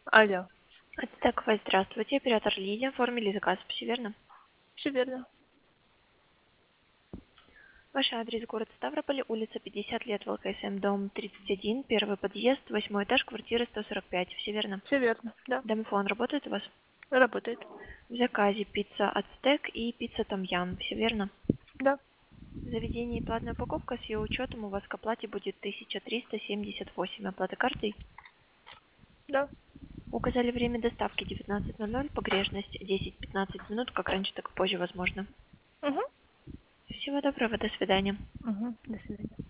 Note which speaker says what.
Speaker 1: Алло.
Speaker 2: Так, здравствуйте, оператор Лидия, оформили заказ, все верно?
Speaker 1: Все верно.
Speaker 2: Ваш адрес город Ставрополь, улица 50 лет, ВЛКСМ, дом 31, первый подъезд, 8 этаж, квартира 145, все верно?
Speaker 1: Все верно. Да.
Speaker 2: Домофон работает у вас?
Speaker 1: Работает.
Speaker 2: В заказе пицца Ацтек и пицца Том Ям, все верно?
Speaker 1: Да.
Speaker 2: В заведении платная упаковка, с ее учетом у вас к оплате будет 1378, оплата картой.
Speaker 1: Да.
Speaker 2: Указали время доставки 19:00, погрешность 10-15 минут, как раньше, так и позже возможно.
Speaker 1: Угу.
Speaker 2: Всего доброго, до свидания.
Speaker 1: Угу. До свидания.